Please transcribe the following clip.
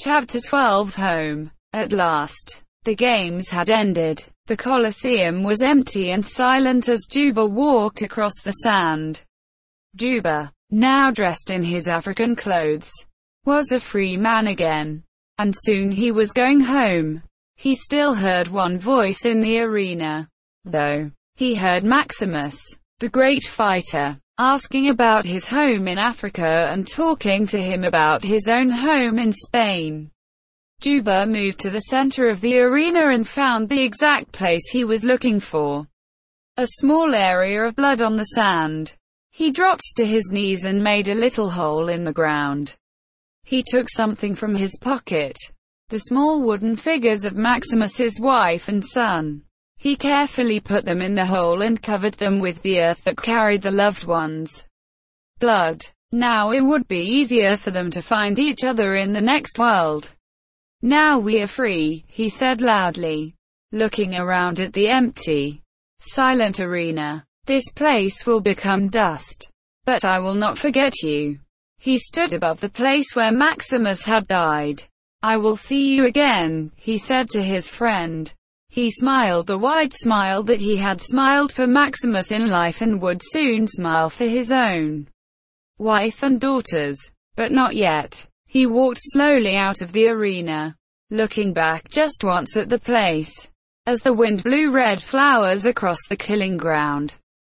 Chapter 12 Home. At last, the games had ended. The Colosseum was empty and silent as Juba walked across the sand. Juba, now dressed in his African clothes, was a free man again. And soon he was going home. He still heard one voice in the arena, though. He heard Maximus, the great fighter, asking about his home in Africa and talking to him about his own home in Spain. Juba moved to the center of the arena and found the exact place he was looking for. A small area of blood on the sand. He dropped to his knees and made a little hole in the ground. He took something from his pocket. The small wooden figures of Maximus's wife and son. He carefully put them in the hole and covered them with the earth that carried the loved ones' blood. Now it would be easier for them to find each other in the next world. Now we are free, he said loudly, looking around at the empty, silent arena. This place will become dust. But I will not forget you. He stood above the place where Maximus had died. I will see you again, he said to his friend. He smiled the wide smile that he had smiled for Maximus in life and would soon smile for his own wife and daughters. But not yet. He walked slowly out of the arena, looking back just once at the place, as the wind blew red flowers across the killing ground.